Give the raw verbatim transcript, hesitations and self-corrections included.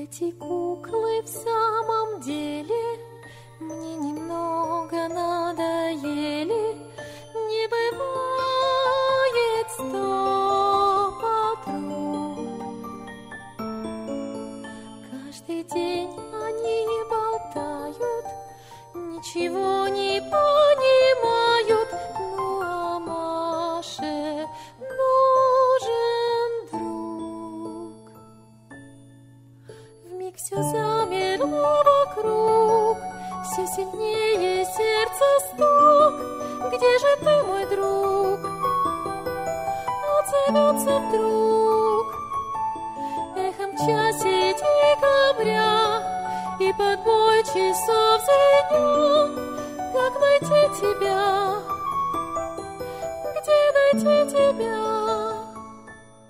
Эти куклы в самом деле мне немного надоели. Не бывает сто подруг. Каждый день они болтают, ничего не понимают. Ну а Маше нужен друг. Вмиг все замерло вокруг, все сильнее сердце стук. Где же ты, мой друг? Отзовется вдруг эхом в часе декабря, и под бой часов звенят. Как найти тебя? Где найти тебя?